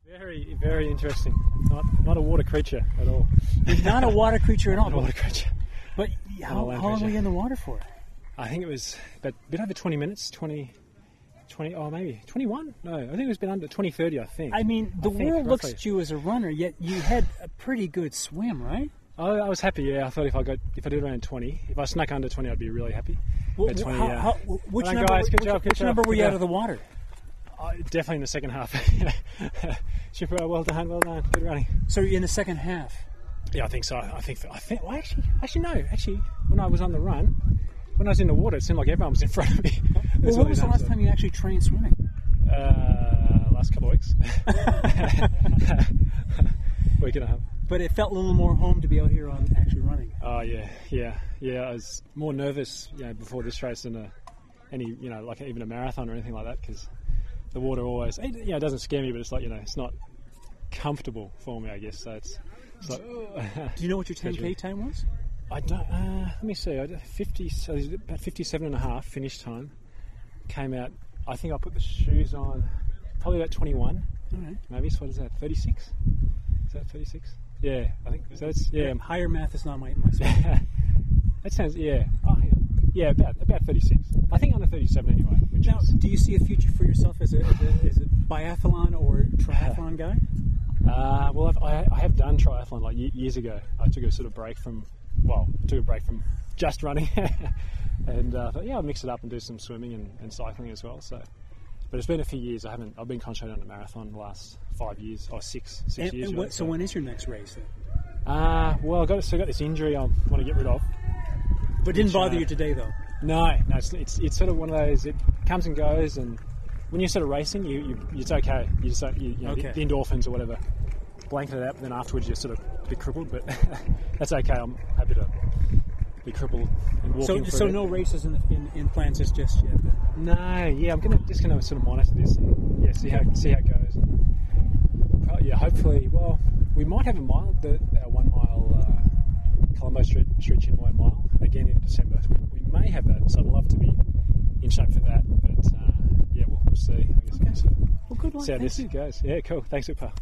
Very, very interesting. Not a water creature at all. Not a water creature at all. Not a water creature. But how long were you in the water for? I think it was a bit over 20 minutes, 20, oh maybe 21? No, I think it was a bit under 20, 30, I think. I mean, the world looks at you as a runner, yet you had a pretty good swim, right? Oh, I was happy, yeah. I thought if I did around 20, if I snuck under 20, I'd be really happy. Well, 20, which number were you out of the water? Definitely in the second half. Shipper, well done, good running. So you're in the second half? Yeah, I think so. Well, actually, no. Actually, when I was on the run, when I was in the water, it seemed like everyone was in front of me. Well, when was the last time you actually trained swimming? Last couple of weeks. Week and a half. But it felt a little more home to be out here on actually running. Oh yeah. I was more nervous, before this race than like even a marathon or anything like that, because the water always, it doesn't scare me, but it's like, it's not comfortable for me, I guess. So it's like. Do you know what your 10K time was? I don't. Let me see. I did 50. So it was about 57.5 finish time. Came out. I think I put the shoes on. Probably about 21. All right. Maybe. So what is that? 36. Is that 36? Yeah, I think so. It's Higher math is not my That sounds about 36. I think under 37 anyway. Now, do you see a future for yourself as a biathlon or triathlon guy? Well, I have done triathlon like years ago. I took a sort of break from just running, and thought, I'll mix it up and do some swimming and cycling as well. So, but it's been a few years. I've been concentrating on the marathon the last 5 years or six years. And so when is your next race then? Well, I got this injury I want to get rid of. But didn't bother you today though? No. It's sort of one of those. It comes and goes, and when you're sort of racing, it's okay. You just the endorphins or whatever blanket it out, but then afterwards you're sort of a bit crippled. But that's okay. I'm happy to be crippled and walking. So no races in plans just yet. Then? No. Yeah, I'm just gonna sort of monitor this and see how it goes. Hopefully. Well, we might have a mile, our 1 mile Colombo Street Chinmoy mile again in December. We may have that, so I'd love to be in shape for that. But we'll see. I guess okay. Well, good luck. See how this goes. Yeah, cool. Thanks, Upa.